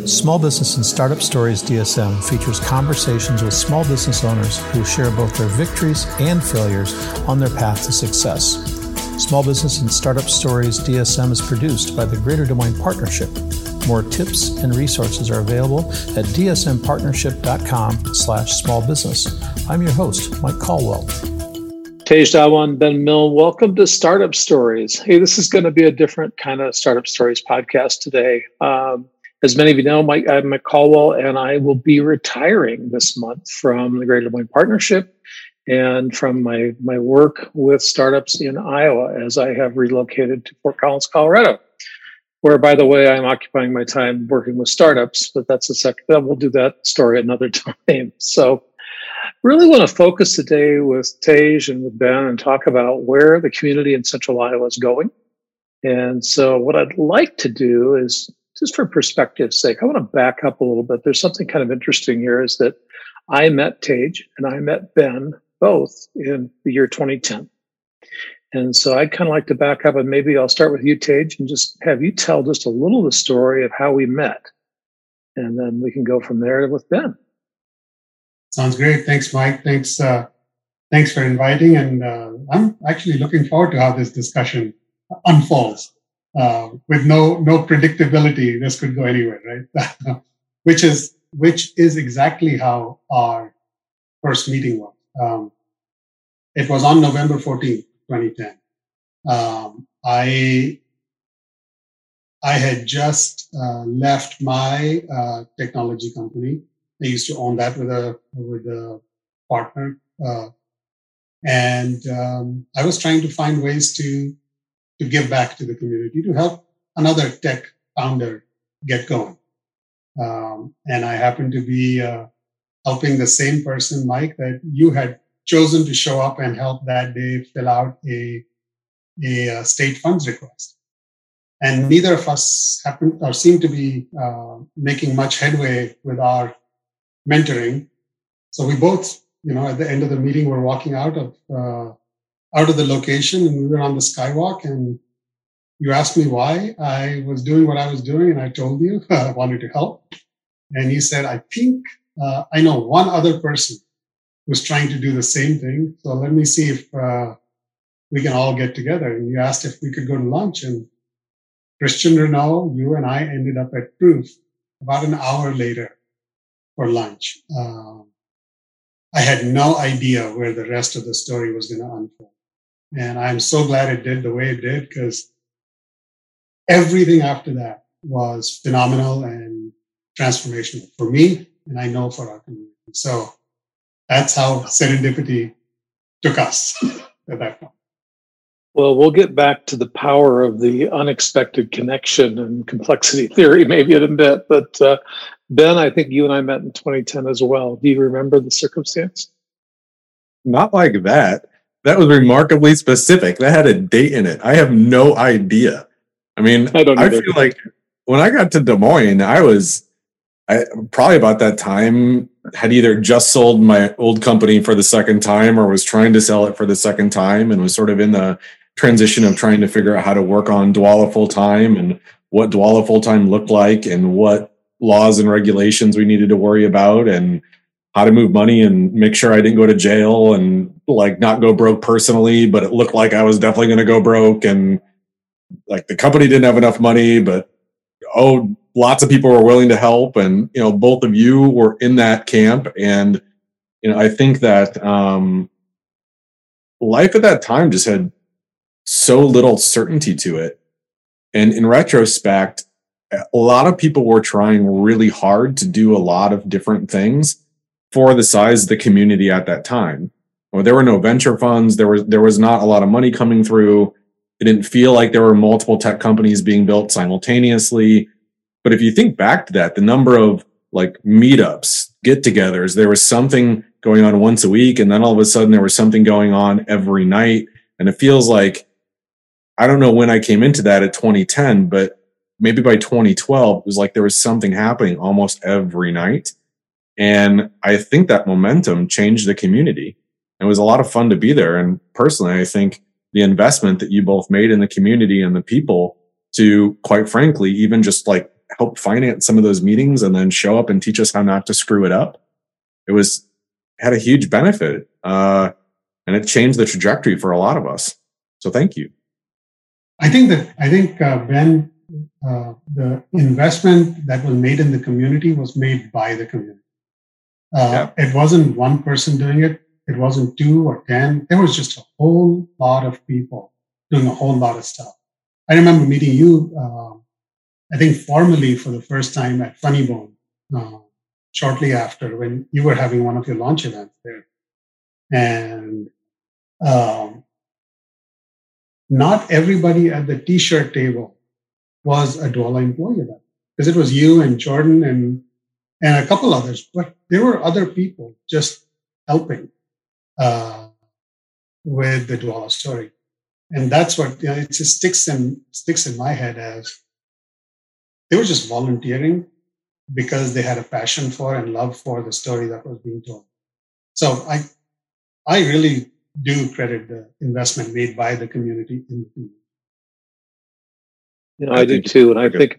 Small Business and Startup Stories DSM features conversations with small business owners who share both their victories and failures on their path to success. Small Business and Startup Stories DSM is produced by the Greater Des Moines Partnership. More tips and resources are available at dsmpartnership.com/smallbusiness. I'm your host, Mike Caldwell. Tej Dawa and Ben Mill, welcome to Startup Stories. Hey, this is going to be a different kind of Startup Stories podcast today. As many of you know, I'm Mike Caldwell, and I will be retiring this month from the Greater Des Moines Partnership and from my work with startups in Iowa as I have relocated to Fort Collins, Colorado, where, by the way, I'm occupying my time working with startups, but that's a second. We'll do that story another time. So really want to focus today with Tej and with Ben and talk about where the community in Central Iowa is going. And so what I'd like to do is, just for perspective's sake, I want to back up a little bit. There's something kind of interesting here is that I met Tej and I met Ben both in the year 2010. And so I'd kind of like to back up, and maybe I'll start with you, Tej, and just have you tell just a little of the story of how we met. And then we can go from there with Ben. Sounds great. Thanks, Mike. Thanks for inviting. And I'm actually looking forward to how this discussion unfolds. With no predictability, this could go anywhere, right? which is exactly how our first meeting was. It was on November 14th, 2010. I had just left my technology company. I used to own that with a partner, and I was trying to find ways to give back to the community, to help another tech founder get going. And I happened to be helping the same person, Mike, that you had chosen to show up and help that day fill out a state funds request. And neither of us happened or seemed to be making much headway with our mentoring. So we both, at the end of the meeting, were walking out of the location, and we were on the skywalk, and you asked me why I was doing what I was doing, and I told you I wanted to help. And you said, I think I know one other person who's trying to do the same thing, so let me see if we can all get together. And you asked if we could go to lunch, and Christian Renault, you and I ended up at Proof about an hour later for lunch. I had no idea where the rest of the story was going to unfold. And I'm so glad it did the way it did, because everything after that was phenomenal and transformational for me, and I know for our community. So that's how serendipity took us at that point. Well, we'll get back to the power of the unexpected connection and complexity theory maybe in a bit. But Ben, I think you and I met in 2010 as well. Do you remember the circumstance? Not like that. That was remarkably specific. That had a date in it. I have no idea. I mean, I feel like when I got to Des Moines, I probably about that time had either just sold my old company for the second time or was trying to sell it for the second time, and was sort of in the transition of trying to figure out how to work on Dwolla full time and what Dwolla full time looked like and what laws and regulations we needed to worry about and how to move money and make sure I didn't go to jail and not go broke personally, but it looked like I was definitely going to go broke, and the company didn't have enough money, but lots of people were willing to help. And, both of you were in that camp. And, I think that life at that time just had so little certainty to it. And in retrospect, a lot of people were trying really hard to do a lot of different things for the size of the community at that time. Well, there were no venture funds. There was not a lot of money coming through. It didn't feel like there were multiple tech companies being built simultaneously. But if you think back to that, the number of meetups, get-togethers, there was something going on once a week, and then all of a sudden there was something going on every night. And it feels like, I don't know when I came into that at 2010, but maybe by 2012, it was like there was something happening almost every night. And I think that momentum changed the community. It was a lot of fun to be there. And personally, I think the investment that you both made in the community and the people to, quite frankly, even just help finance some of those meetings and then show up and teach us how not to screw it up. Had a huge benefit. And it changed the trajectory for a lot of us. So thank you. I think, Ben, the investment that was made in the community was made by the community. It wasn't one person doing it. It wasn't 2 or 10. There was just a whole lot of people doing a whole lot of stuff. I remember meeting you, I think formally for the first time at Funny Bone, shortly after when you were having one of your launch events there. And not everybody at the t-shirt table was a Dwolla employee then, because it was you and Jordan and a couple others, but there were other people just helping with the Dwolla story. And that's what, it just sticks in my head as they were just volunteering because they had a passion for and love for the story that was being told. So I really do credit the investment made by the community in the community. I do too. And I think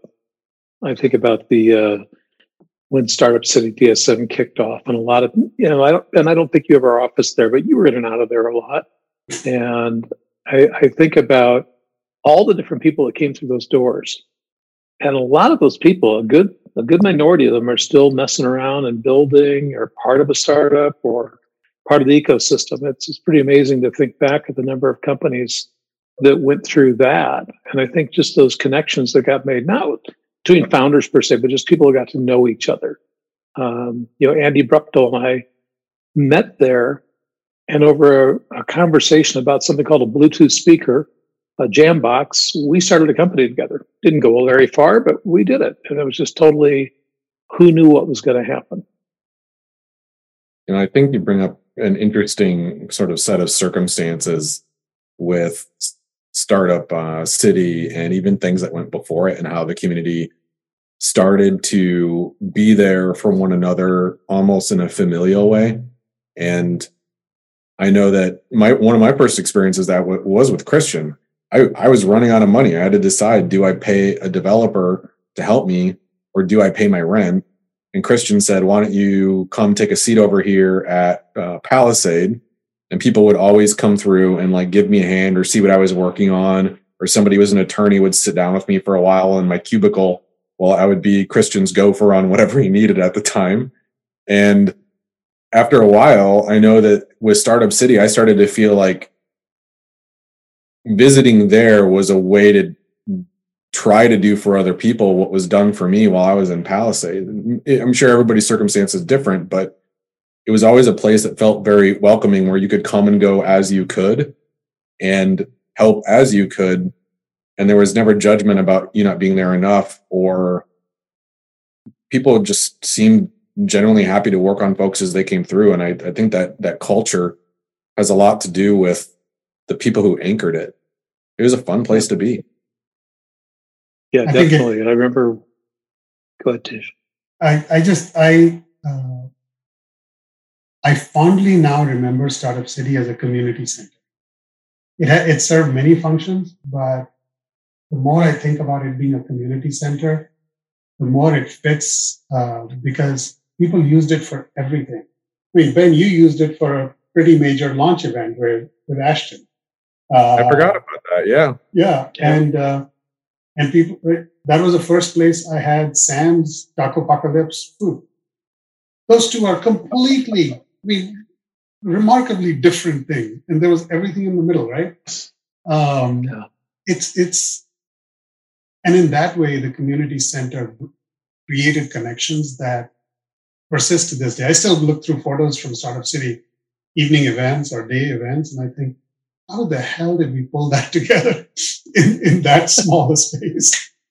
about the when Startup City DSM kicked off, and a lot of I don't think you have our office there, but you were in and out of there a lot. And I think about all the different people that came through those doors, and a lot of those people, a good minority of them, are still messing around and building, or part of a startup, or part of the ecosystem. It's pretty amazing to think back at the number of companies that went through that. And I think just those connections that got made, not between founders per se, but just people who got to know each other. Andy Bruptel and I met there, and over a conversation about something called a Bluetooth speaker, a Jambox, we started a company together. Didn't go very far, but we did it. And it was just totally, who knew what was going to happen? And I think you bring up an interesting sort of set of circumstances with Startup City and even things that went before it, and how the community started to be there for one another almost in a familial way. And I know that one of my first experiences that was with Christian. I was running out of money. I had to decide, do I pay a developer to help me, or do I pay my rent? And Christian said, why don't you come take a seat over here at Palisade? And people would always come through and like give me a hand or see what I was working on, or somebody who was an attorney would sit down with me for a while in my cubicle while I would be Christian's gopher on whatever he needed at the time. And after a while, I know that with Startup City, I started to feel like visiting there was a way to try to do for other people what was done for me while I was in Palisade. I'm sure everybody's circumstance is different, but it was always a place that felt very welcoming, where you could come and go as you could and help as you could. And there was never judgment about you not being there enough, or people just seemed generally happy to work on folks as they came through. And I think that culture has a lot to do with the people who anchored it. It was a fun place to be. Yeah, definitely. And I remember, go ahead, Tish. I fondly now remember Startup City as a community center. It served many functions, but the more I think about it being a community center, the more it fits, because people used it for everything. I mean, Ben, you used it for a pretty major launch event with Ashton. I forgot about that. Yeah. Yeah. And people, that was the first place I had Sam's Taco Apocalypse food. Those two are completely, remarkably different things. And there was everything in the middle, right? It's, and in that way, the community center created connections that persist to this day. I still look through photos from Startup City evening events or day events, and I think, how the hell did we pull that together in that small space?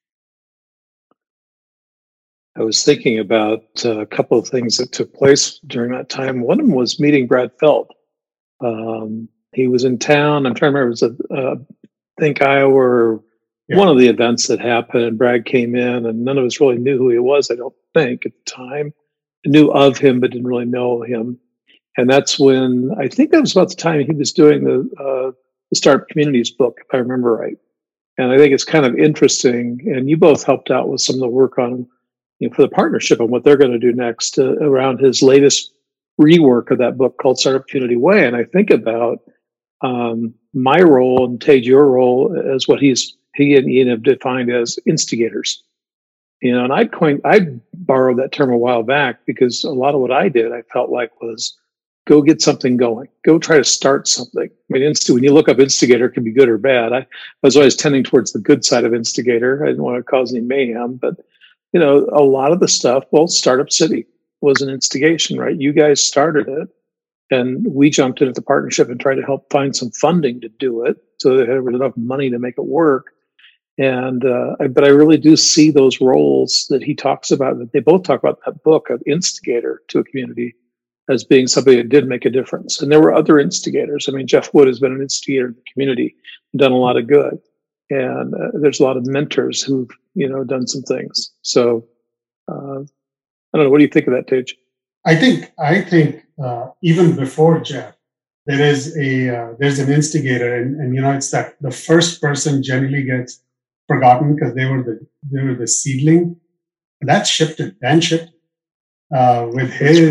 I was thinking about a couple of things that took place during that time. One of them was meeting Brad Feld. He was in town. I'm trying to remember, it was Think Iowa, or one of the events that happened, and Brad came in, and none of us really knew who he was, I don't think, at the time. I knew of him, but didn't really know him. And that's when, I think that was about the time he was doing the Startup Communities book, if I remember right. And I think it's kind of interesting. And you both helped out with some of the work on, for the partnership and what they're going to do next around his latest rework of that book called Startup Community Way. And I think about my role and Tej, your role as what he and Ian have defined as instigators. And I borrowed that term a while back because a lot of what I did, I felt like was go get something going, go try to start something. I mean, when you look up instigator, it can be good or bad. I was always tending towards the good side of instigator. I didn't want to cause any mayhem, but a lot of the stuff, Startup City was an instigation, right? You guys started it, and we jumped in at the partnership and tried to help find some funding to do it so that there was enough money to make it work. And but I really do see those roles that he talks about, that they both talk about in that book of instigator to a community as being somebody that did make a difference. And there were other instigators. I mean, Jeff Wood has been an instigator in the community and done a lot of good. And there's a lot of mentors who've, done some things. So I don't know. What do you think of that, Tej? I think even before Jeff, there's an instigator, and it's that the first person generally gets forgotten because they were the seedling. That shifted. Dan shifted with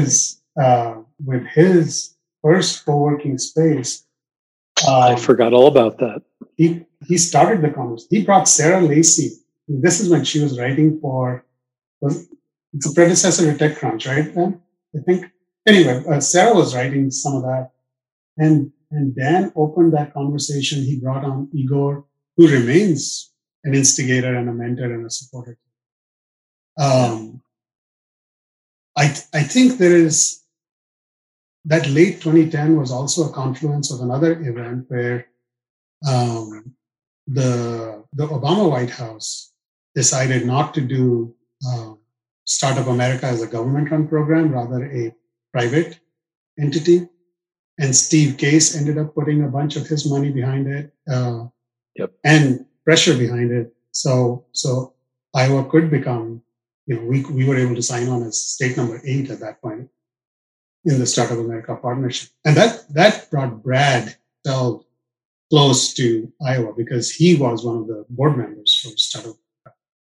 his first co-working space. I forgot all about that. He started the conversation. He brought Sarah Lacey. This is when she was writing it's a predecessor to TechCrunch, right? Then I think. Anyway, Sarah was writing some of that, and Dan opened that conversation. He brought on Igor, who remains an instigator and a mentor and a supporter. I think there is that late 2010 was also a confluence of another event where the Obama White House decided not to do Startup America as a government-run program, rather a private entity. And Steve Case ended up putting a bunch of his money behind it and pressure behind it. So Iowa could become, we were able to sign on as state number 8 at that point in the Startup America partnership. And that brought Brad Feld close to Iowa because he was one of the board members for Startup America.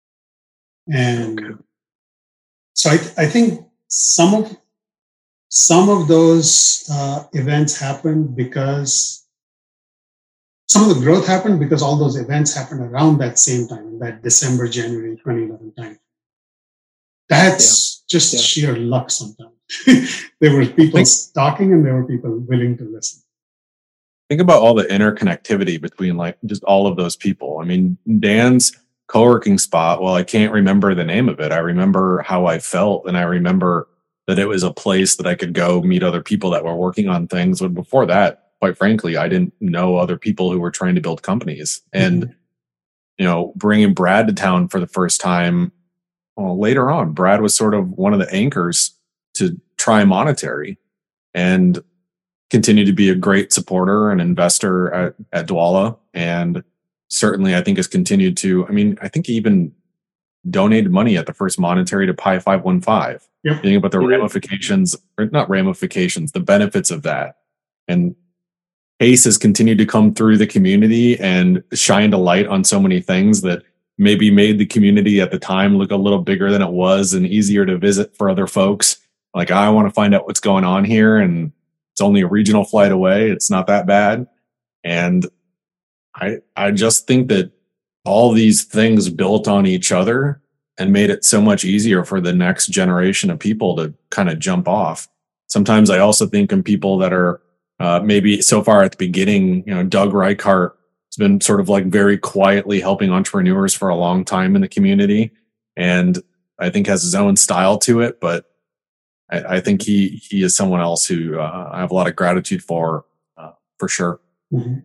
And so I think some of those events happened because some of the growth happened because all those events happened around that same time, in that December, January 2011 time. That's just sheer luck sometimes. There were people talking and there were people willing to listen. Think about all the interconnectivity between just all of those people. I mean, Dan's co-working spot, I can't remember the name of it. I remember how I felt, and I remember that it was a place that I could go meet other people that were working on things. But before that, quite frankly, I didn't know other people who were trying to build companies. And, bringing Brad to town for the first time, later on, Brad was sort of one of the anchors to Try Monetary and continue to be a great supporter and investor at Dwolla. And certainly I think has continued to, I think he even donated money at the first Monetary to Pi 515. Yep. Thinking about the ramifications, or not ramifications, the benefits of that. And Ace has continued to come through the community and shined a light on so many things that maybe made the community at the time look a little bigger than it was and easier to visit for other folks. Like, I want to find out what's going on here, and it's only a regional flight away. It's not that bad. And I just think that all these things built on each other and made it so much easier for the next generation of people to kind of jump off. Sometimes I also think in people that are maybe so far at the beginning, Doug Reichart has been sort of very quietly helping entrepreneurs for a long time in the community. And I think has his own style to it, but I think he is someone else who I have a lot of gratitude for sure. Mm-hmm.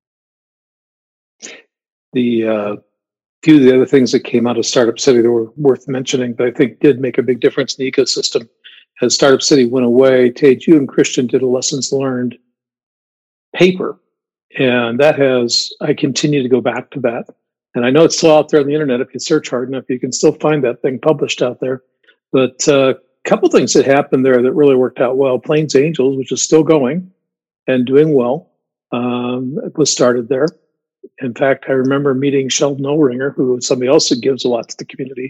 The few of the other things that came out of Startup City that were worth mentioning, but I think did make a big difference in the ecosystem. As Startup City went away, Tej, you and Christian did a lessons learned paper. And I continue to go back to that. And I know it's still out there on the internet. If you search hard enough, you can still find that thing published out there. But a couple things that happened there that really worked out well. Plains Angels, which is still going and doing well, was started there. In fact, I remember meeting Sheldon Ohlringer, who is somebody else that gives a lot to the community.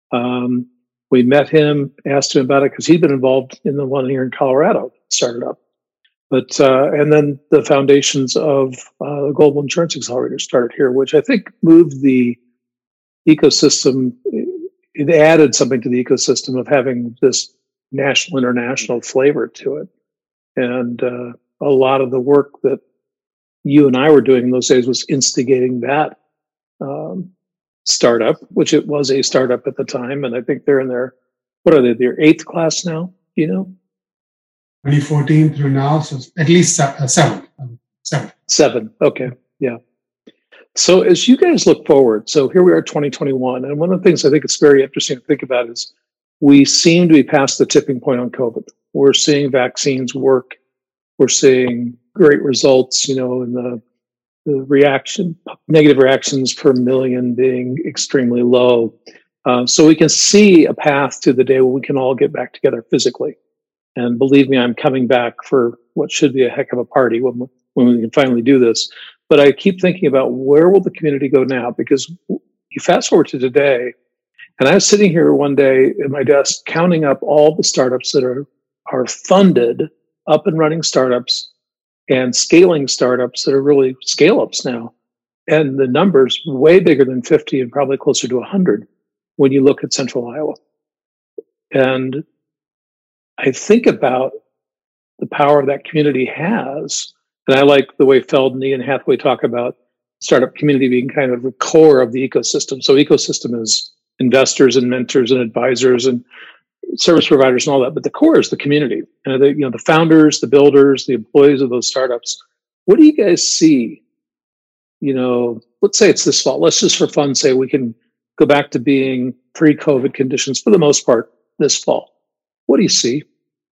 We met him, asked him about it because he'd been involved in the one here in Colorado, started up. But and then the foundations of the Global Insurance Accelerator started here, which I think moved the ecosystem. It added something to the ecosystem of having this national, international flavor to it. And a lot of the work that you and I were doing in those days was instigating that startup, which it was a startup at the time. And I think they're in their, what are they, their 8th class now, you know? 2014 through now, so at least seven. Seven, okay, yeah. So as you guys look forward, so here we are 2021, and one of the things I think it's very interesting to think about is we seem to be past the tipping point on COVID. We're seeing vaccines work. We're seeing great results, you know, in the negative reactions per million being extremely low. So we can see a path to the day where we can all get back together physically. And believe me, I'm coming back for what should be a heck of a party when we can finally do this. But I keep thinking about where will the community go now? Because you fast forward to today, and I was sitting here one day at my desk counting up all the startups that are funded, up and running startups, and scaling startups that are really scale-ups now. And the number's way bigger than 50 and probably closer to 100 when you look at Central Iowa. And I think about the power that community has. And I like the way Feld and Ian Hathaway talk about startup community being kind of the core of the ecosystem. So ecosystem is investors and mentors and advisors and service providers and all that, but the core is the community. And the founders, the builders, the employees of those startups. What do you guys see? You know, let's say it's this fall. Let's just for fun say we can go back to being pre-COVID conditions for the most part this fall. What do you see?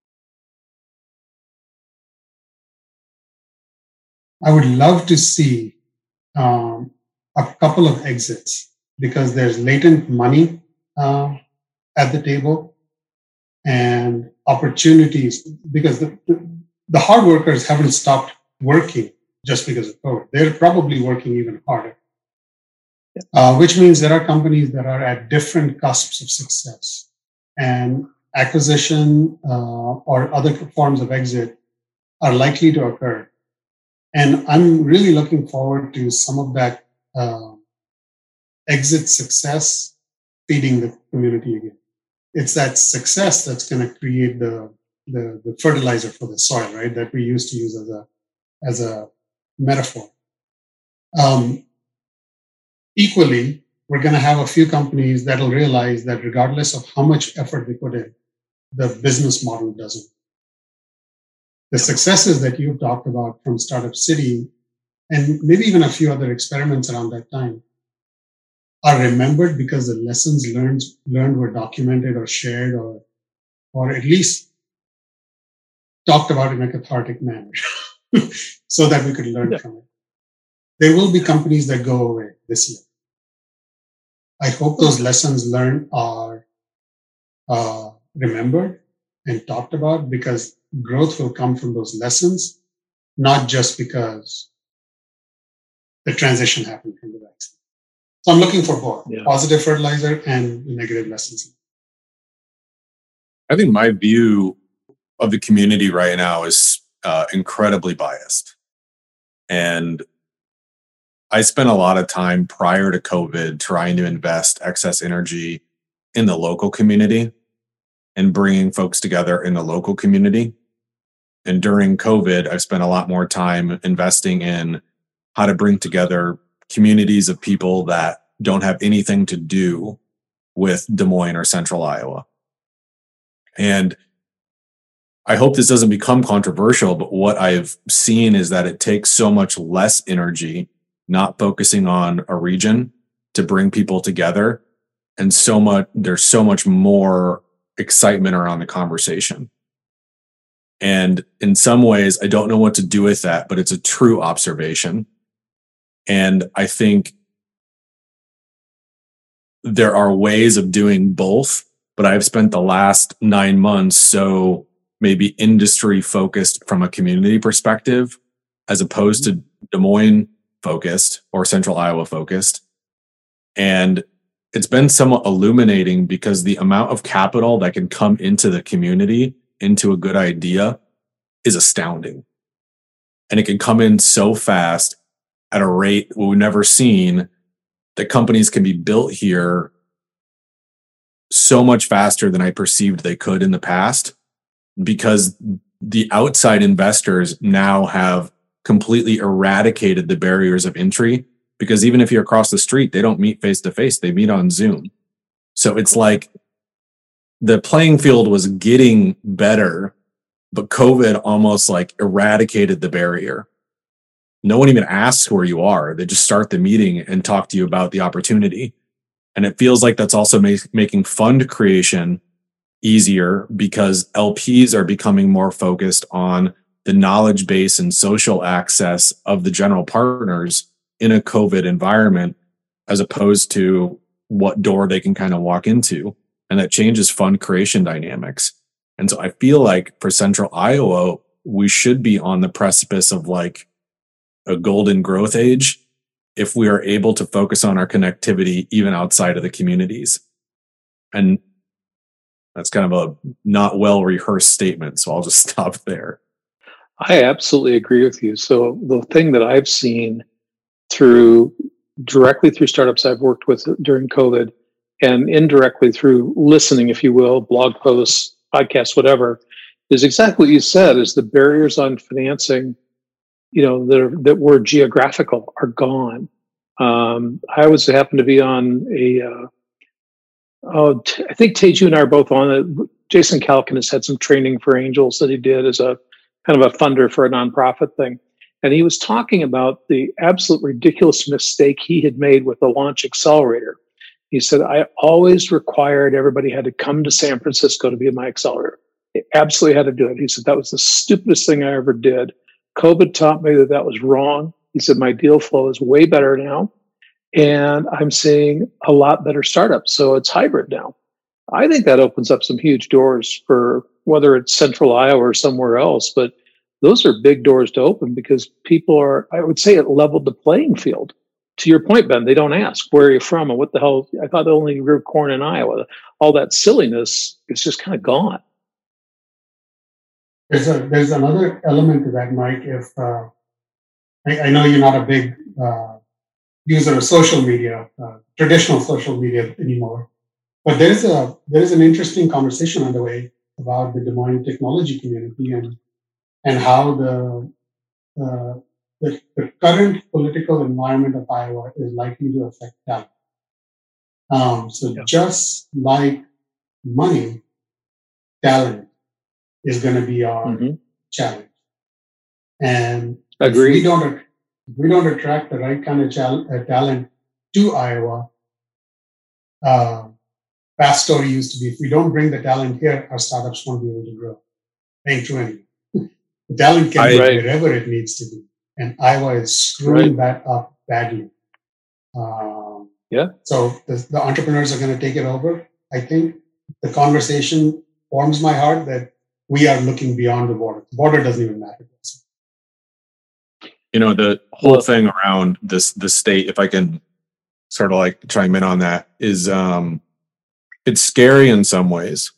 I would love to see a couple of exits because there's latent money at the table and opportunities because the hard workers haven't stopped working just because of COVID. They're probably working even harder, which means there are companies that are at different cusps of success, and acquisition or other forms of exit are likely to occur. And I'm really looking forward to some of that exit success feeding the community again. It's that success that's going to create the fertilizer for the soil, right? That we used to use as a metaphor. Equally, we're going to have a few companies that'll realize that regardless of how much effort they put in, the business model doesn't. The successes that you've talked about from Startup City, and maybe even a few other experiments around that time, are remembered because the lessons learned were documented or shared or at least talked about in a cathartic manner so that we could learn from it. There will be companies that go away this year. I hope those lessons learned are remembered and talked about because growth will come from those lessons, not just because the transition happened from the vaccine. So I'm looking for both positive fertilizer and negative lessons. I think my view of the community right now is incredibly biased. And I spent a lot of time prior to COVID trying to invest excess energy in the local community and bringing folks together in the local community. And during COVID, I've spent a lot more time investing in how to bring together communities of people that don't have anything to do with Des Moines or Central Iowa. And I hope this doesn't become controversial, but what I've seen is that it takes so much less energy not focusing on a region to bring people together. And there's so much more excitement around the conversation. And in some ways, I don't know what to do with that, but it's a true observation. And I think there are ways of doing both, but I've spent the last 9 months so maybe industry focused from a community perspective, as opposed to Des Moines focused or Central Iowa focused. And it's been somewhat illuminating because the amount of capital that can come into the community, into a good idea, is astounding. And it can come in so fast at a rate we've never seen, that companies can be built here so much faster than I perceived they could in the past, because the outside investors now have completely eradicated the barriers of entry. Because even if you're across the street, they don't meet face to face, they meet on Zoom. So it's like the playing field was getting better, but COVID almost like eradicated the barrier. No one even asks where you are. They just start the meeting and talk to you about the opportunity. And it feels like that's also making fund creation easier, because LPs are becoming more focused on the knowledge base and social access of the general partners in a COVID environment, as opposed to what door they can kind of walk into. And that changes fund creation dynamics. And so I feel like for Central Iowa, we should be on the precipice of like a golden growth age if we are able to focus on our connectivity even outside of the communities. And that's kind of a not well rehearsed statement, so I'll just stop there. I absolutely agree with you. So the thing that I've seen directly through startups I've worked with during COVID, and indirectly through listening, if you will, blog posts, podcasts, whatever, is exactly what you said, is the barriers on financing, that were geographical, are gone. I happen to be on I think Tej, you and I are both on it. Jason Calkin has had some training for angels that he did as a kind of a funder for a nonprofit thing. And he was talking about the absolute ridiculous mistake he had made with the Launch Accelerator. He said, I always required everybody had to come to San Francisco to be in my accelerator. They absolutely had to do it. He said, that was the stupidest thing I ever did. COVID taught me that was wrong. He said, my deal flow is way better now. And I'm seeing a lot better startups. So it's hybrid now. I think that opens up some huge doors for whether it's Central Iowa or somewhere else. But those are big doors to open, because people are, I would say, it leveled the playing field. To your point, Ben, they don't ask, where are you from? And what the hell? I thought they only grew corn in Iowa. All that silliness is just kind of gone. There's another element to that, Mike. If I know you're not a big user of social media, traditional social media anymore, but there's an interesting conversation underway about the Des Moines technology community and how the current political environment of Iowa is likely to affect talent. Just like money, talent is going to be our challenge. And Agreed. if we don't attract the right kind of talent to Iowa, past story used to be, if we don't bring the talent here, our startups won't be able to grow. Ain't true anymore. The talent can be wherever it needs to be. And Iowa is screwing that up badly. So the entrepreneurs are going to take it over. I think the conversation warms my heart that we are looking beyond the border. The border doesn't even matter. The whole thing around the state, if I can sort of like chime in on that, is it's scary in some ways.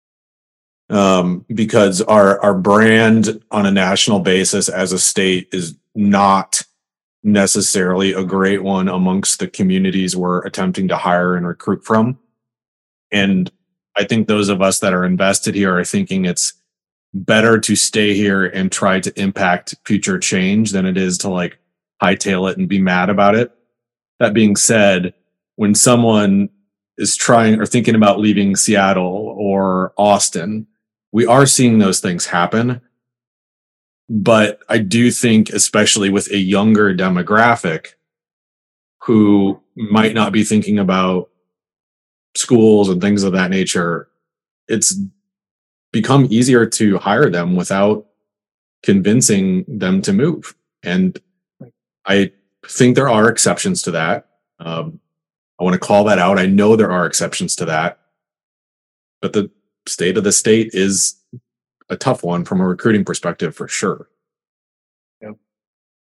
Because our brand on a national basis as a state is not necessarily a great one amongst the communities we're attempting to hire and recruit from. And I think those of us that are invested here are thinking it's better to stay here and try to impact future change than it is to like hightail it and be mad about it. That being said, when someone is trying or thinking about leaving Seattle or Austin, we are seeing those things happen. But I do think, especially with a younger demographic who might not be thinking about schools and things of that nature, it's become easier to hire them without convincing them to move. And I think there are exceptions to that. I want to call that out. I know there are exceptions to that. But the state of the state is a tough one from a recruiting perspective, for sure. Yeah.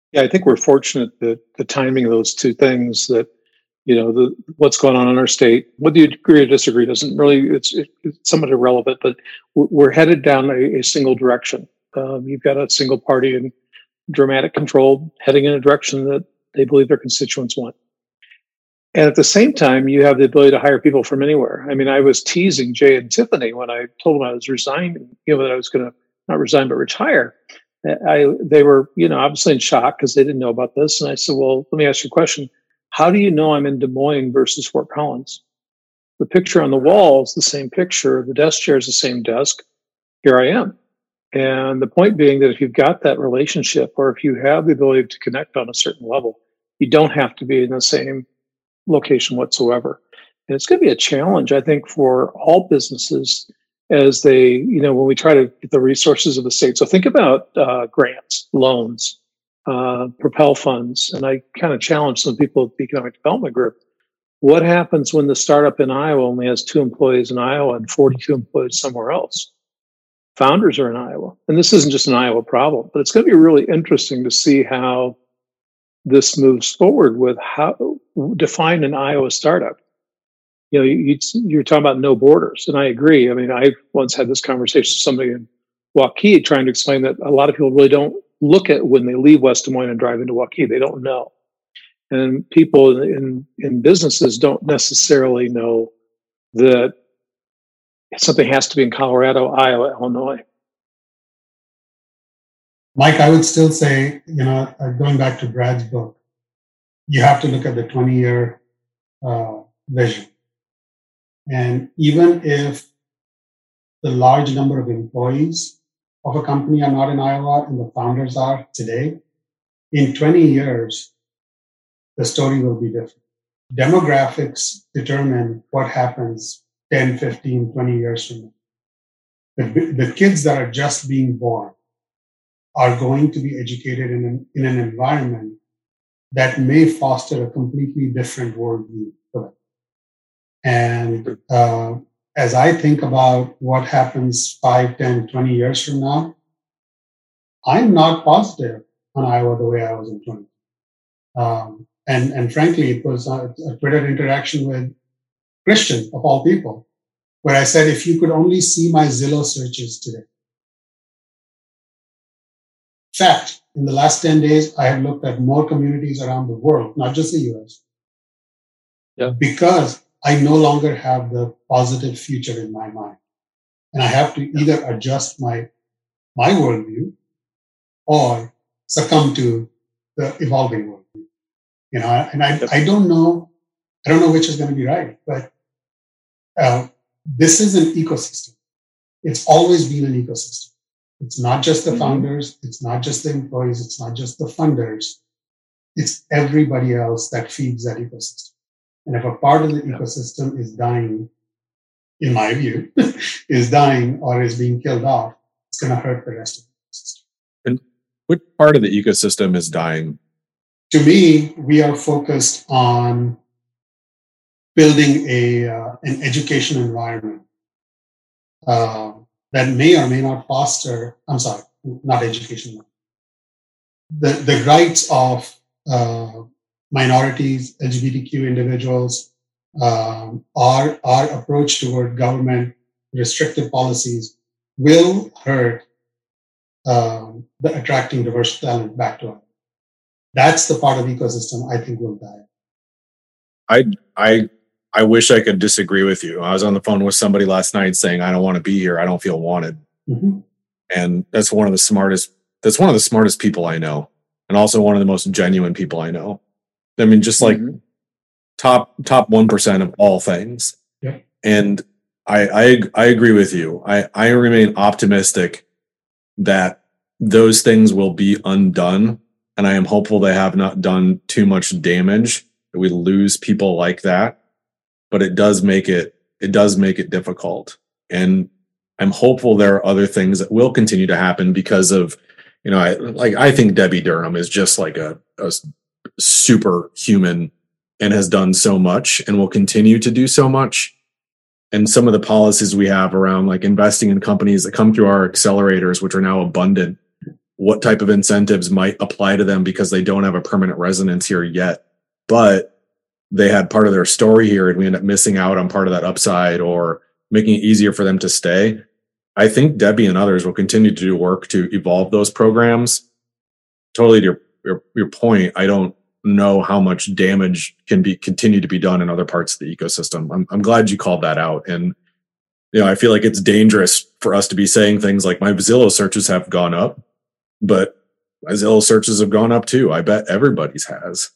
Yeah, I think we're fortunate that the timing of those two things, that what's going on in our state, whether you agree or disagree, doesn't really, it's somewhat irrelevant, but we're headed down a single direction. You've got a single party in dramatic control heading in a direction that they believe their constituents want. And at the same time, you have the ability to hire people from anywhere. I mean, I was teasing Jay and Tiffany when I told them I was resigning, that I was going to not resign, but retire. They were, obviously in shock because they didn't know about this. And I said, well, let me ask you a question. How do you know I'm in Des Moines versus Fort Collins? The picture on the wall is the same picture. The desk chair is the same desk. Here I am. And the point being that if you've got that relationship, or if you have the ability to connect on a certain level, you don't have to be in the same location whatsoever. And it's going to be a challenge, I think, for all businesses as they, when we try to get the resources of the state. So think about grants, loans, propel funds. And I kind of challenge some people at the Economic Development Group. What happens when the startup in Iowa only has 2 employees in Iowa and 42 employees somewhere else? Founders are in Iowa. And this isn't just an Iowa problem, but it's going to be really interesting to see how this moves forward with how define an Iowa startup. You're talking about no borders, and I agree. I mean, I once had this conversation with somebody in Waukee trying to explain that a lot of people really don't look at when they leave West Des Moines and drive into Waukee. They don't know. And people in businesses don't necessarily know that something has to be in Colorado, Iowa, Illinois. Mike, I would still say, going back to Brad's book, you have to look at the 20-year vision. And even if the large number of employees of a company are not in Iowa and the founders are today, in 20 years, the story will be different. Demographics determine what happens 10, 15, 20 years from now. The kids that are just being born are going to be educated in an environment that may foster a completely different worldview for them. And as I think about what happens 5, 10, 20 years from now, I'm not positive on Iowa the way I was in 20. And frankly, it was a Twitter interaction with Christian, of all people, where I said, if you could only see my Zillow searches today. In fact, in the last 10 days, I have looked at more communities around the world, not just the US, because I no longer have the positive future in my mind. And I have to either adjust my worldview or succumb to the evolving worldview. And I don't know which is going to be right, but this is an ecosystem. It's always been an ecosystem. It's not just the founders. It's not just the employees. It's not just the funders. It's everybody else that feeds that ecosystem. And if a part of the ecosystem is dying, in my view, is dying or is being killed off, it's going to hurt the rest of the ecosystem. And what part of the ecosystem is dying? To me, we are focused on building an education environment that may or may not foster, not education. The rights of minorities, LGBTQ individuals, our approach toward government restrictive policies will hurt the attracting diverse talent back to us. That's the part of ecosystem I think will die. I wish I could disagree with you. I was on the phone with somebody last night saying, I don't want to be here. I don't feel wanted. Mm-hmm. And that's one of the smartest people I know. And also one of the most genuine people I know. I mean, just like top 1% of all things. Yep. And I agree with you. I remain optimistic that those things will be undone. And I am hopeful they have not done too much damage, that we lose people like that. But it does make it difficult. And I'm hopeful there are other things that will continue to happen because of, I think Debbie Durham is just like a superhuman and has done so much and will continue to do so much. And some of the policies we have around like investing in companies that come through our accelerators, which are now abundant, what type of incentives might apply to them because they don't have a permanent residence here yet, but they had part of their story here and we end up missing out on part of that upside or making it easier for them to stay. I think Debbie and others will continue to do work to evolve those programs. Totally to your point, I don't know how much damage can be continue to be done in other parts of the ecosystem. I'm glad you called that out. And I feel like it's dangerous for us to be saying things like my Zillow searches have gone up, but my Zillow searches have gone up too. I bet everybody's has.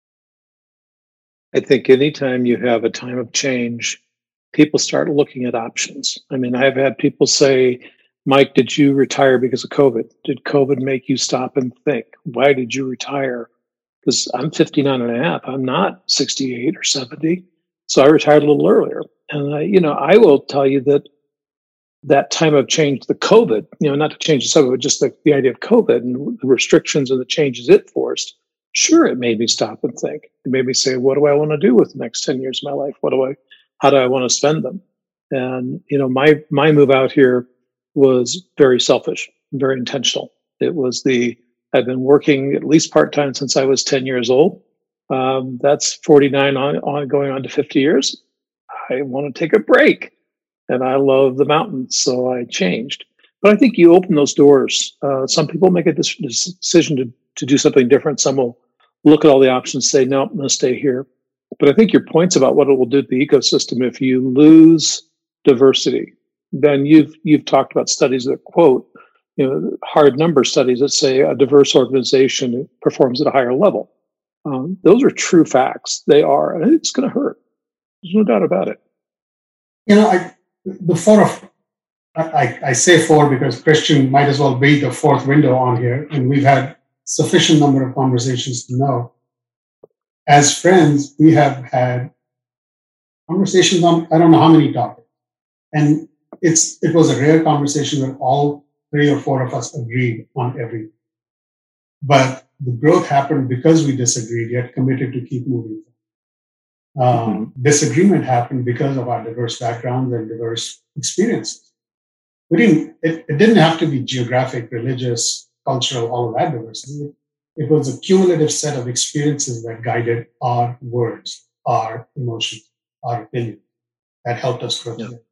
I think anytime you have a time of change, people start looking at options. I mean, I've had people say, Mike, did you retire because of COVID? Did COVID make you stop and think? Why did you retire? Because I'm 59 and a half. I'm not 68 or 70. So I retired a little earlier. And I will tell you that time of change, the COVID, not to change the subject, but just the idea of COVID and the restrictions and the changes it forced, sure, it made me stop and think. It made me say, what do I want to do with the next 10 years of my life? How do I want to spend them? And, my move out here was very selfish, very intentional. It was I've been working at least part-time since I was 10 years old. That's 49 going on to 50 years. I want to take a break and I love the mountains. So I changed, but I think you open those doors. Some people make a decision to do something different. Some will look at all the options, say, no, I'm going to stay here. But I think your points about what it will do to the ecosystem, if you lose diversity, then you've talked about studies that quote, hard number studies that say a diverse organization performs at a higher level. Those are true facts. They are, and it's going to hurt. There's no doubt about it. I say four because Christian might as well be the fourth window on here, and we've had sufficient number of conversations to know. As friends, we have had conversations on I don't know how many topics, and it was a rare conversation where all three or four of us agreed on everything. But the growth happened because we disagreed, yet committed to keep moving. Disagreement happened because of our diverse backgrounds and diverse experiences. It didn't have to be geographic, religious, cultural, all of that diversity. It was a cumulative set of experiences that guided our words, our emotions, our opinion, that helped us grow together.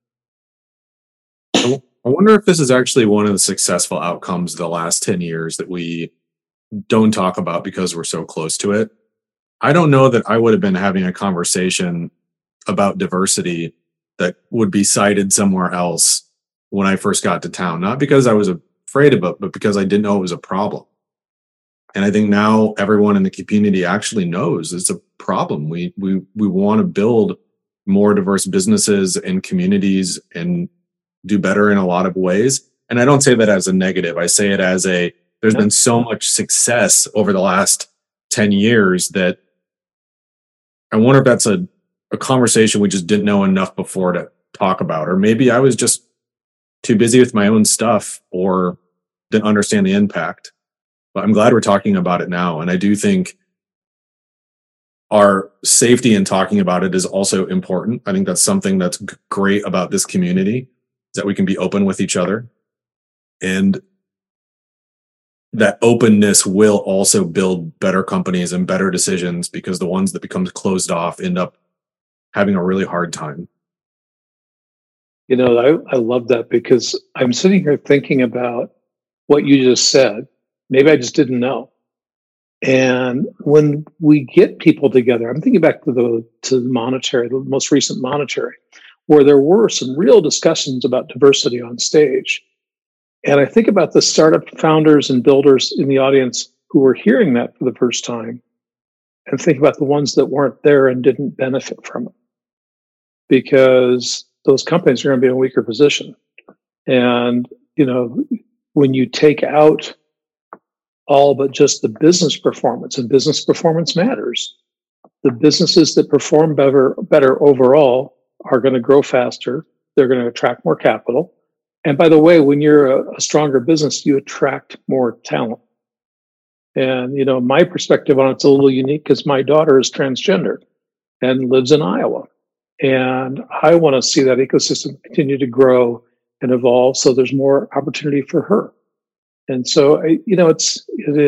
I wonder if this is actually one of the successful outcomes of the last 10 years that we don't talk about because we're so close to it. I don't know that I would have been having a conversation about diversity that would be cited somewhere else when I first got to town, not because I was afraid of it, but because I didn't know it was a problem. And I think now everyone in the community actually knows it's a problem. We want to build more diverse businesses and communities and do better in a lot of ways. And I don't say that as a negative. I say it as there's been so much success over the last 10 years that I wonder if that's a conversation we just didn't know enough before to talk about. Or maybe I was just too busy with my own stuff or didn't understand the impact. But I'm glad we're talking about it now. And I do think our safety in talking about it is also important. I think that's something that's great about this community, is that we can be open with each other. And that openness will also build better companies and better decisions, because the ones that become closed off end up having a really hard time. I love that, because I'm sitting here thinking about what you just said. Maybe I just didn't know. And when we get people together, I'm thinking back to the monetary, the most recent monetary, where there were some real discussions about diversity on stage. And I think about the startup founders and builders in the audience who were hearing that for the first time, and think about the ones that weren't there and didn't benefit from it, because those companies are going to be in a weaker position. And, when you take out all but just the business performance, and business performance matters, the businesses that perform better overall are going to grow faster. They're going to attract more capital. And by the way, when you're a stronger business, you attract more talent. And, my perspective on it's a little unique, because my daughter is transgender and lives in Iowa. And I want to see that ecosystem continue to grow and evolve, so there's more opportunity for her. And so, it's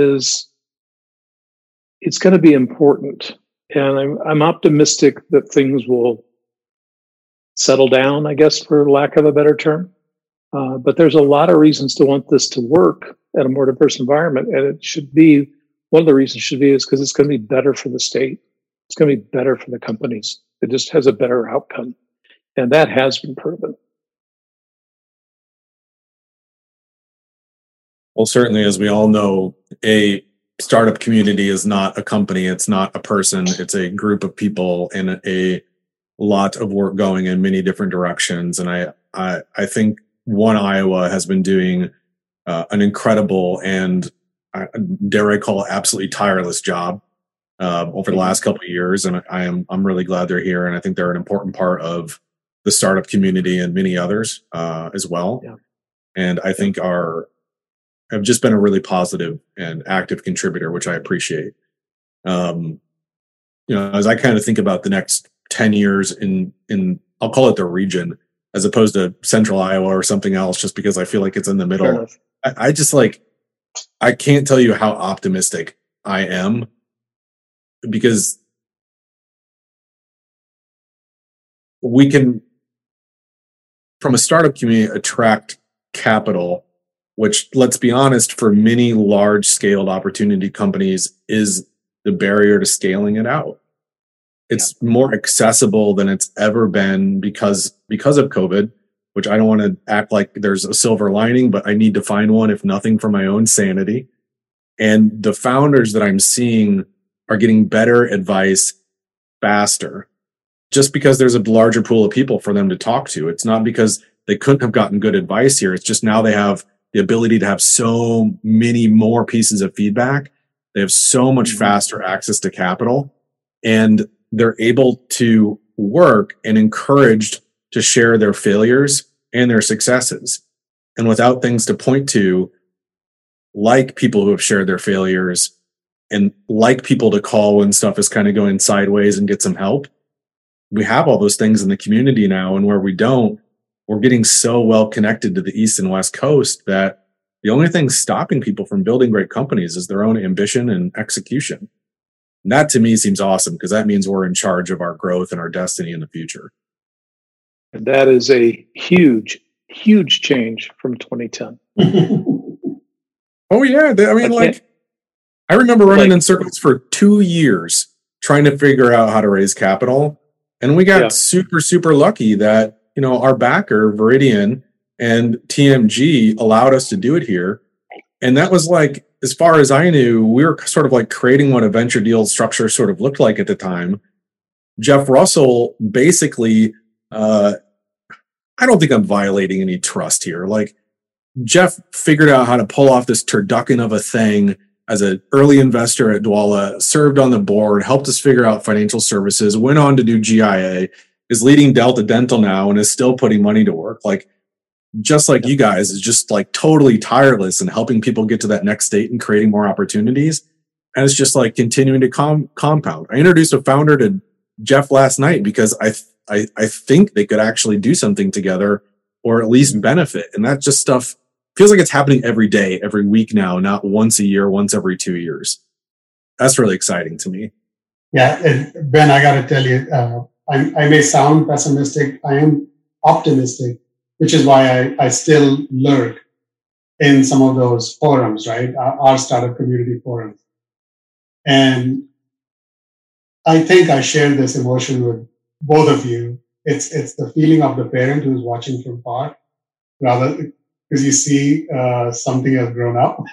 going to be important. And I'm optimistic that things will settle down, I guess, for lack of a better term. But there's a lot of reasons to want this to work at a more diverse environment. And it should be, one of the reasons should be is because it's going to be better for the state. It's going to be better for the companies. It just has a better outcome. And that has been proven. Well, certainly, as we all know, a startup community is not a company. It's not a person. It's a group of people and a lot of work going in many different directions. And I think One Iowa has been doing an incredible and, dare I call it, absolutely tireless job over the last couple of years. And I'm really glad they're here. And I think they're an important part of the startup community and many others as well. Yeah. And I think have just been a really positive and active contributor, which I appreciate. As I kind of think about the next 10 years in I'll call it the region, as opposed to Central Iowa or something else, just because I feel like it's in the middle. I just I can't tell you how optimistic I am, because we can, from a startup community, attract capital, which, let's be honest, for many large scaled opportunity companies is the barrier to scaling it out. It's more accessible than it's ever been because of COVID, which I don't want to act like there's a silver lining, but I need to find one, if nothing for my own sanity. And the founders that I'm seeing are getting better advice faster, just because there's a larger pool of people for them to talk to. It's not because they couldn't have gotten good advice here. It's just now they have the ability to have so many more pieces of feedback. They have so much faster access to capital, and they're able to work and encouraged to share their failures and their successes. And without things to point to, like people who have shared their failures and like people to call when stuff is kind of going sideways and get some help, we have all those things in the community now. And where we don't, we're getting so well connected to the East and West Coast that the only thing stopping people from building great companies is their own ambition and execution. And that to me seems awesome, because that means we're in charge of our growth and our destiny in the future. And that is a huge, huge change from 2010. Oh yeah. I remember running in circles for 2 years trying to figure out how to raise capital. And we got super, super lucky that, our backer, Viridian and TMG, allowed us to do it here. And that was as far as I knew, we were sort of creating what a venture deal structure sort of looked like at the time. Jeff Russell basically, I don't think I'm violating any trust here. Jeff figured out how to pull off this turducken of a thing as an early investor at Dwolla, served on the board, helped us figure out financial services, went on to do GIA, is leading Delta Dental now, and is still putting money to work. Just like you guys, is just totally tireless and helping people get to that next state and creating more opportunities. And it's just continuing to compound. I introduced a founder to Jeff last night because I think they could actually do something together, or at least benefit. And that just stuff feels like it's happening every day, every week now, not once a year, once every 2 years. That's really exciting to me. Yeah. And Ben, I got to tell you, I may sound pessimistic. I am optimistic, which is why I still lurk in some of those forums, right? Our startup community forums. And I think I share this emotion with both of you. It's the feeling of the parent who's watching from far, rather because you see something has grown up,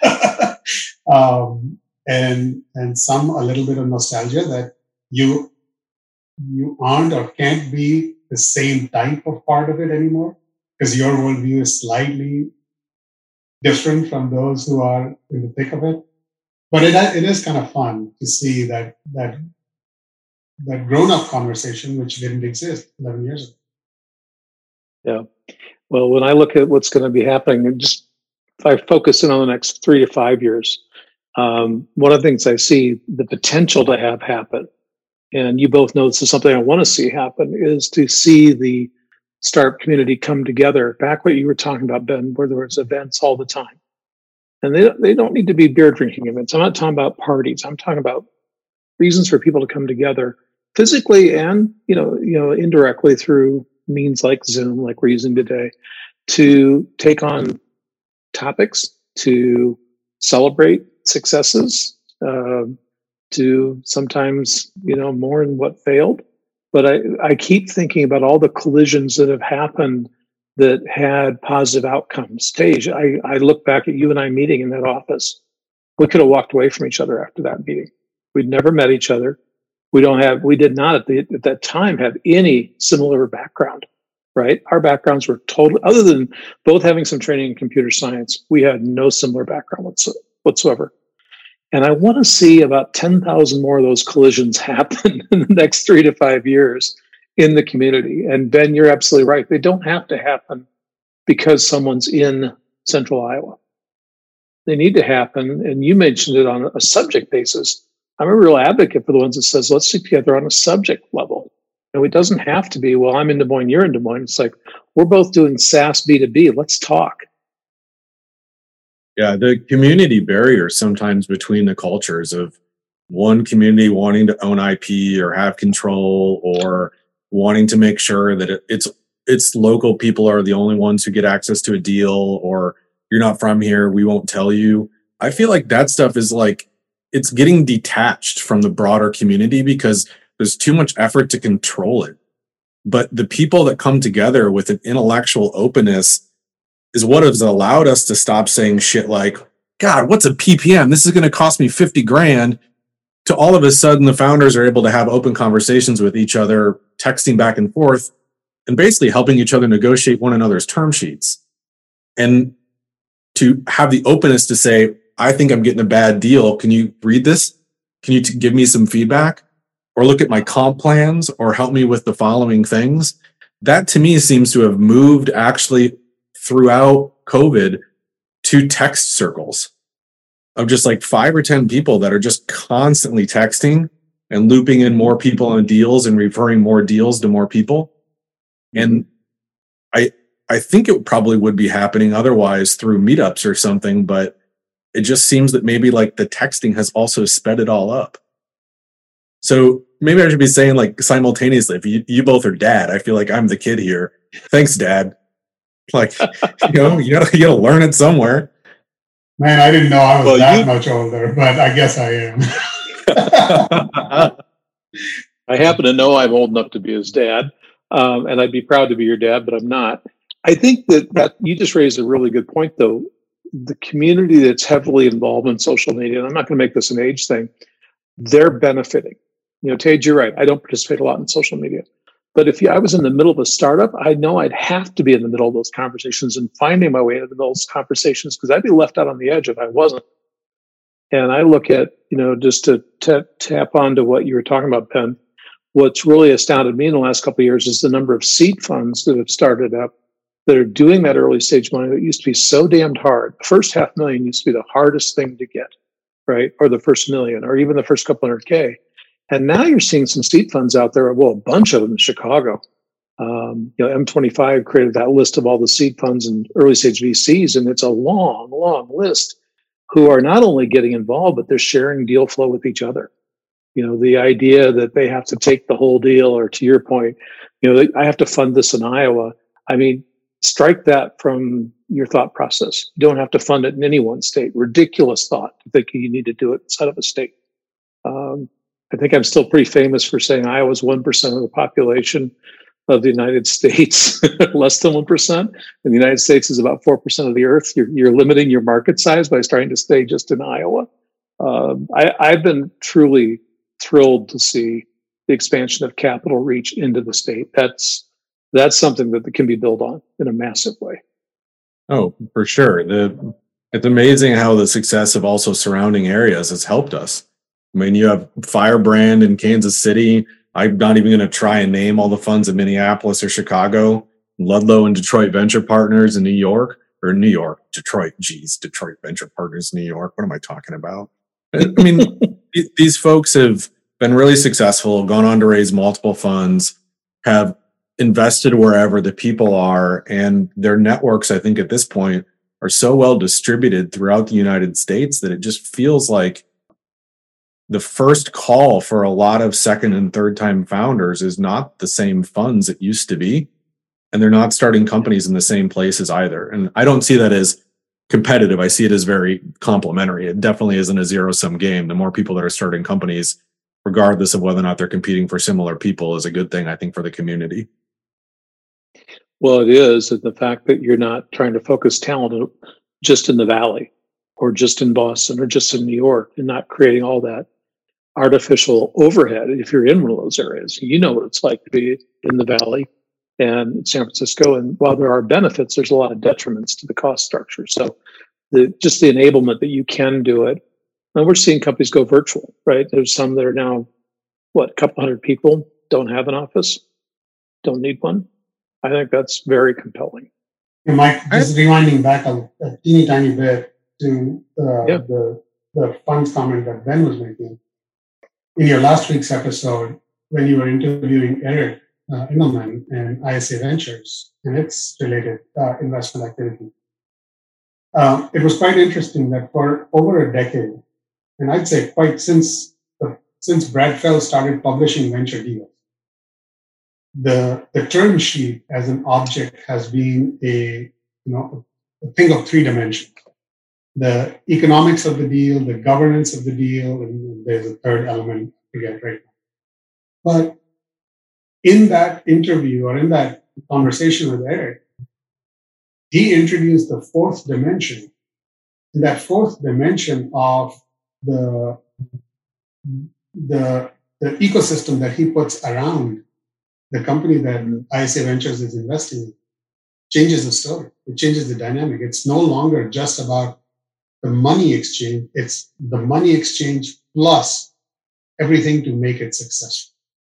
and some a little bit of nostalgia that you aren't or can't be the same type of part of it anymore, because your worldview is slightly different from those who are in the thick of it. But it is kind of fun to see that grown-up conversation, which didn't exist 11 years ago. Yeah. Well, when I look at what's going to be happening, and just if I focus in on the next 3 to 5 years, one of the things I see the potential to have happen, and you both know this is something I want to see happen, is to see the startup community come together. Back what you were talking about, Ben, where there was events all the time. And they don't need to be beer drinking events. I'm not talking about parties. I'm talking about reasons for people to come together physically and indirectly through means like Zoom, like we're using today, to take on topics, to celebrate successes, to sometimes mourn what failed. But I keep thinking about all the collisions that have happened that had positive outcomes. Tej, I look back at you and I meeting in that office. We could have walked away from each other after that meeting. We'd never met each other. We did not at that time have any similar background, right? Our backgrounds were totally, other than both having some training in computer science, we had no similar background whatsoever. And I want to see about 10,000 more of those collisions happen in the next 3 to 5 years in the community. And Ben, you're absolutely right. They don't have to happen because someone's in Central Iowa. They need to happen. And you mentioned it on a subject basis. I'm a real advocate for the ones that says, let's stick together on a subject level. And it doesn't have to be, well, I'm in Des Moines, you're in Des Moines. It's like, we're both doing SaaS B2B. Let's talk. Yeah, the community barrier sometimes between the cultures of one community wanting to own IP or have control, or wanting to make sure that it's local people are the only ones who get access to a deal, or you're not from here, we won't tell you. I feel like that stuff is like, it's getting detached from the broader community because there's too much effort to control it. But the people that come together with an intellectual openness is what has allowed us to stop saying shit like, God, what's a PPM? This is going to cost me 50 grand. To all of a sudden, the founders are able to have open conversations with each other, texting back and forth, and basically helping each other negotiate one another's term sheets. And to have the openness to say, I think I'm getting a bad deal. Can you read this? Can you give me some feedback? Or look at my comp plans, or help me with the following things? That to me seems to have moved actually throughout COVID to text circles of just like 5 or 10 people that are just constantly texting and looping in more people on deals and referring more deals to more people. And I think it probably would be happening otherwise through meetups or something, but it just seems that maybe like the texting has also sped it all up. So maybe I should be saying like simultaneously, if you both are dad, I feel like I'm the kid here. Thanks, Dad. Like, you gotta learn it somewhere. Man, I didn't know I was that much older, but I guess I am. I happen to know I'm old enough to be his dad, and I'd be proud to be your dad, but I'm not. I think that you just raised a really good point, though. The community that's heavily involved in social media, and I'm not going to make this an age thing, they're benefiting. Tej, you're right. I don't participate a lot in social media. But if I was in the middle of a startup, I know I'd have to be in the middle of those conversations and finding my way into those conversations, because I'd be left out on the edge if I wasn't. And I look at, just to tap onto what you were talking about, Ben, what's really astounded me in the last couple of years is the number of seed funds that have started up that are doing that early stage money that used to be so damned hard. The first $500,000 used to be the hardest thing to get, right? Or the first $1 million, or even the first couple $100K. And now you're seeing some seed funds out there, well, a bunch of them in Chicago. M25 created that list of all the seed funds and early stage VCs, and it's a long, long list who are not only getting involved, but they're sharing deal flow with each other. The idea that they have to take the whole deal, or to your point, I have to fund this in Iowa. I mean, strike that from your thought process. You don't have to fund it in any one state. Ridiculous thought to think you need to do it inside of a state. I think I'm still pretty famous for saying Iowa's 1% of the population of the United States, less than 1%. And the United States is about 4% of the earth. You're limiting your market size by starting to stay just in Iowa. I've been truly thrilled to see the expansion of capital reach into the state. That's something that can be built on in a massive way. Oh, for sure. It's amazing how the success of also surrounding areas has helped us. I mean, you have Firebrand in Kansas City. I'm not even going to try and name all the funds in Minneapolis or Chicago. Ludlow and Detroit Venture Partners in Detroit. Geez, Detroit Venture Partners in New York. What am I talking about? I mean, these folks have been really successful, gone on to raise multiple funds, have invested wherever the people are, and their networks, I think at this point, are so well distributed throughout the United States that it just feels like the first call for a lot of second and third time founders is not the same funds it used to be. And they're not starting companies in the same places either. And I don't see that as competitive. I see it as very complementary. It definitely isn't a zero-sum game. The more people that are starting companies, regardless of whether or not they're competing for similar people, is a good thing, I think, for the community. Well, it is. And the fact that you're not trying to focus talent just in the Valley or just in Boston or just in New York, and not creating all that artificial overhead. If you're in one of those areas, you know what it's like to be in the Valley and San Francisco. And while there are benefits, there's a lot of detriments to the cost structure. So just the enablement that you can do it. And we're seeing companies go virtual, right? There's some that are now, a couple hundred people don't have an office, don't need one. I think that's very compelling. And Mike, just rewinding back a teeny tiny bit to the funds comment that Ben was making. In your last week's episode, when you were interviewing Eric Engelman and ISA Ventures and its related investment activity, it was quite interesting that for over a decade, and I'd say quite since Brad Feld started publishing venture deals, the term sheet as an object has been a thing of three dimensions: the economics of the deal, the governance of the deal, and there's a third element I forget right now. But in that interview or in that conversation with Eric, he introduced the fourth dimension. And that fourth dimension of the ecosystem that he puts around the company that ISA Ventures is investing in changes the story. It changes the dynamic. It's no longer just about the money exchange. It's the money exchange plus everything to make it successful.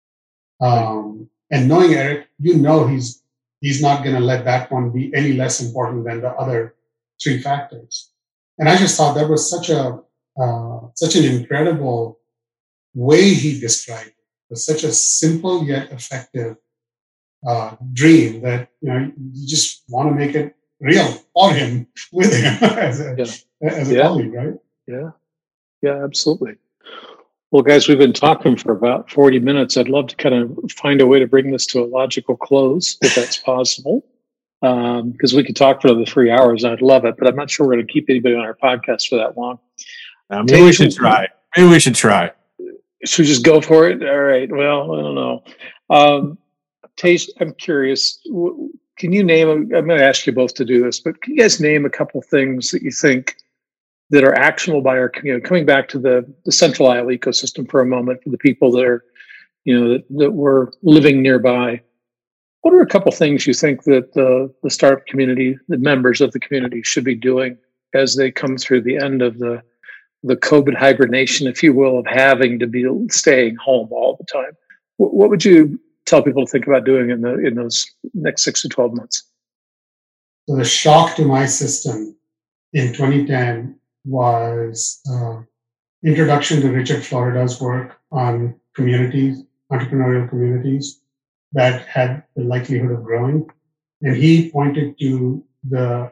And knowing Eric, he's not going to let that one be any less important than the other three factors. And I just thought that was such an incredible way he described it. It was such a simple yet effective dream that you just want to make it real for him, with him as a colleague, right? Yeah, absolutely. Well, guys, we've been talking for about 40 minutes. I'd love to kind of find a way to bring this to a logical close, if that's possible, because we could talk for another 3 hours. I'd love it, but I'm not sure we're going to keep anybody on our podcast for that long. Maybe we should try. Should we just go for it? All right. Well, I don't know. Tej, I'm curious. Can you name? I'm going to ask you both to do this, but can you guys name a couple things that you think that are actionable by our community? Coming back to the Central Isle ecosystem for a moment, for the people that are, that were living nearby. What are a couple things you think that the startup community, the members of the community, should be doing as they come through the end of the COVID hibernation, if you will, of having to be staying home all the time? What would you tell people to think about doing in those next 6 to 12 months? So the shock to my system in 2010 was introduction to Richard Florida's work on communities, entrepreneurial communities that had the likelihood of growing. And he pointed to the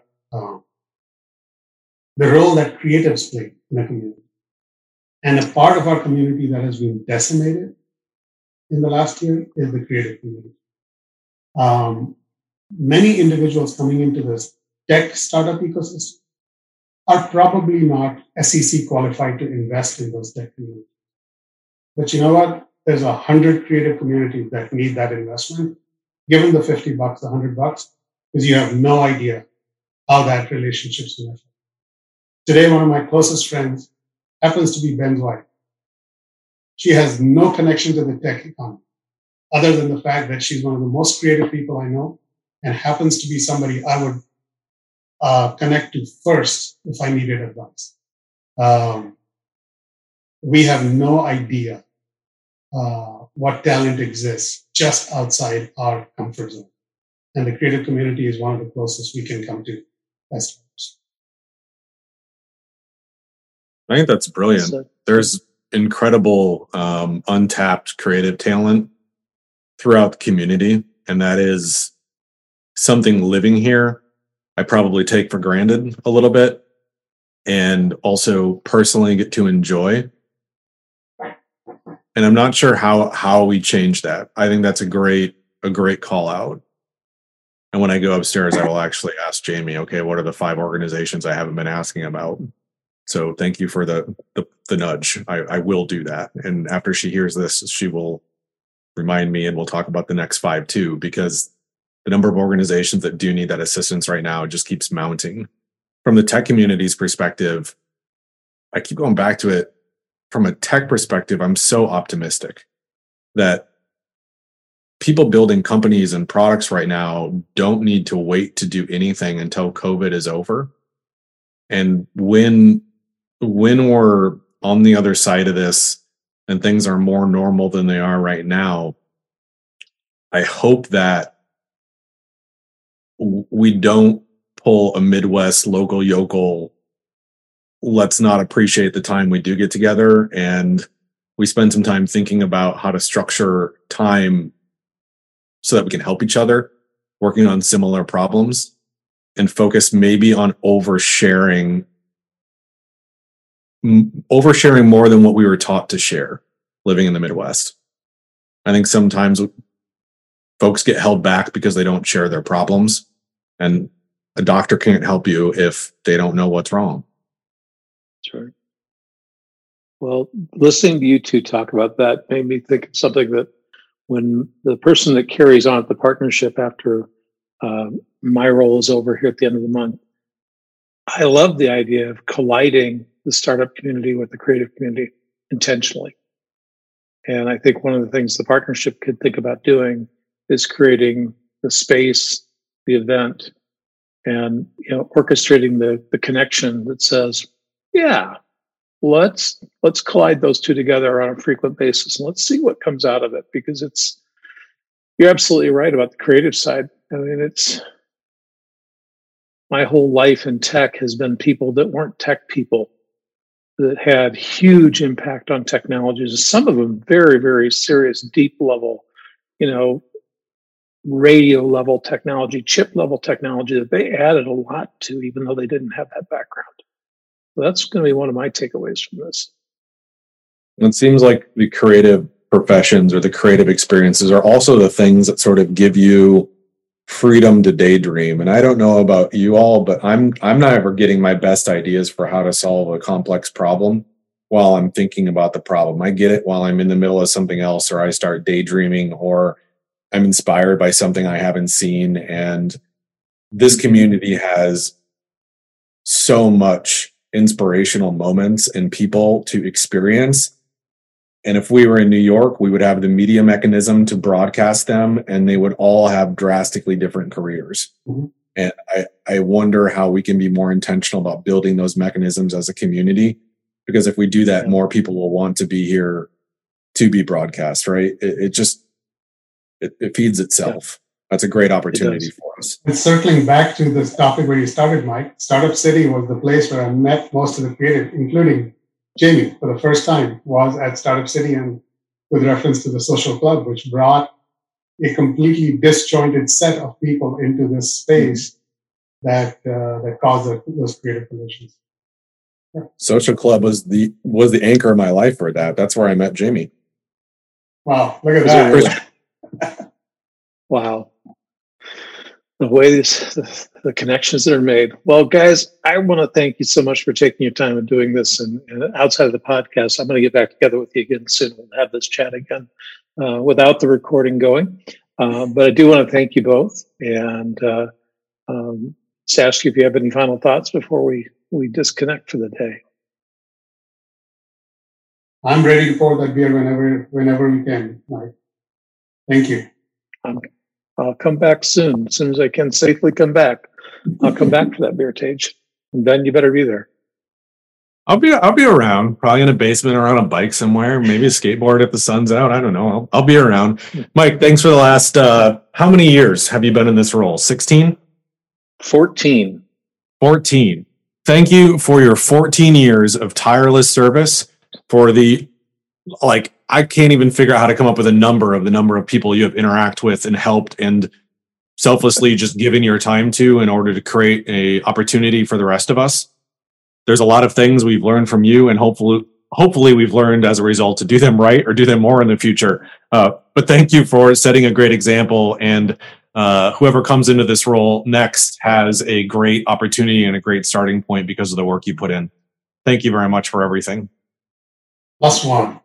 role that creatives play in a community. And a part of our community that has been decimated in the last year is the creative community. Many individuals coming into this tech startup ecosystem are probably not SEC qualified to invest in those tech communities. But you know what? There's 100 creative communities that need that investment. Give them the $50, $100, because you have no idea how that relationship's going to affect. Today, one of my closest friends happens to be Ben's wife. She has no connection to the tech economy, other than the fact that she's one of the most creative people I know and happens to be somebody I would connect to first if I needed advice. We have no idea what talent exists just outside our comfort zone. And the creative community is one of the closest we can come to as startups. I think that's brilliant. There's incredible untapped creative talent throughout the community, and that is something living here I probably take for granted a little bit and also personally get to enjoy. And I'm not sure how we change that. I think that's a great call out. And when I go upstairs, I will actually ask Jamie, okay, what are the 5 organizations I haven't been asking about? So thank you for the nudge. I will do that. And after she hears this, she will remind me, and we'll talk about the next 5 too, because the number of organizations that do need that assistance right now just keeps mounting. From the tech community's perspective, I keep going back to it. From a tech perspective, I'm so optimistic that people building companies and products right now don't need to wait to do anything until COVID is over. And when we're on the other side of this and things are more normal than they are right now, I hope that we don't pull a Midwest local yokel, let's not appreciate the time we do get together, and we spend some time thinking about how to structure time so that we can help each other working on similar problems, and focus maybe on oversharing more than what we were taught to share living in the Midwest. I think sometimes folks get held back because they don't share their problems, and a doctor can't help you if they don't know what's wrong. Sure. Well, listening to you two talk about that made me think of something that when the person that carries on at the partnership after my role is over here at the end of the month, I love the idea of colliding the startup community with the creative community intentionally. And I think one of the things the partnership could think about doing is creating the space, the event, and orchestrating the connection that says, yeah, let's collide those two together on a frequent basis, and let's see what comes out of it. Because you're absolutely right about the creative side. I mean, it's my whole life in tech has been people that weren't tech people that had huge impact on technologies. Some of them very, very serious, deep level, radio level technology, chip level technology that they added a lot to, even though they didn't have that background. So that's going to be one of my takeaways from this. It seems like the creative professions or the creative experiences are also the things that sort of give you freedom to daydream. And I don't know about you all, but I'm not ever getting my best ideas for how to solve a complex problem while I'm thinking about the problem. I get it while I'm in the middle of something else, or I start daydreaming, or I'm inspired by something I haven't seen. And this community has so much inspirational moments and people to experience. And if we were in New York, we would have the media mechanism to broadcast them, and they would all have drastically different careers. Mm-hmm. And I wonder how we can be more intentional about building those mechanisms as a community, because if we do that, more people will want to be here to be broadcast, right? It feeds itself. That's a great opportunity for us. And circling back to this topic where you started, Mike, Startup City was the place where I met most of the creative, including Jamie, for the first time, was at Startup City, and with reference to the social club, which brought a completely disjointed set of people into this space that caused those creative conditions. Yeah. Social club was the anchor of my life for that. That's where I met Jamie. Wow, look at that. Wow. The way the connections that are made. Well, guys, I want to thank you so much for taking your time and doing this. And outside of the podcast, I'm going to get back together with you again soon. We'll have this chat again without the recording going. But I do want to thank you both, and just ask you if you have any final thoughts before we disconnect for the day. I'm ready to pour that beer whenever we can, Mike. Thank you. I'll come back soon. As soon as I can safely come back, I'll come back for that beer, Tage. And Ben, you better be there. I'll be around, probably in a basement or on a bike somewhere, maybe a skateboard if the sun's out. I don't know. I'll be around. Mike, thanks for the last, how many years have you been in this role? 16? 14. 14. Thank you for your 14 years of tireless service, for I can't even figure out how to come up with the number of people you have interacted with and helped, and selflessly just giving your time to in order to create a opportunity for the rest of us. There's a lot of things we've learned from you, and hopefully we've learned as a result to do them right or do them more in the future. But thank you for setting a great example, and whoever comes into this role next has a great opportunity and a great starting point because of the work you put in. Thank you very much for everything. +1.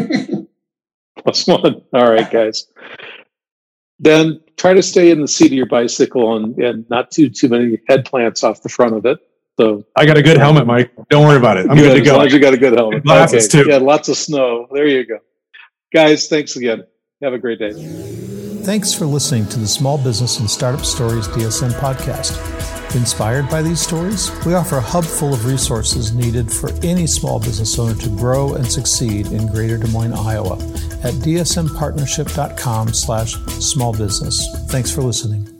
+1. All right, guys. Then try to stay in the seat of your bicycle and not too many head plants off the front of it. So I got a good helmet, Mike. Don't worry about it. I'm good to go. As long as you got a good helmet. Glasses too. Yeah, lots of snow. There you go. Guys, thanks again. Have a great day. Thanks for listening to the Small Business and Startup Stories DSM podcast. Inspired by these stories, we offer a hub full of resources needed for any small business owner to grow and succeed in Greater Des Moines, Iowa at dsmpartnership.com/smallbusiness. Thanks for listening.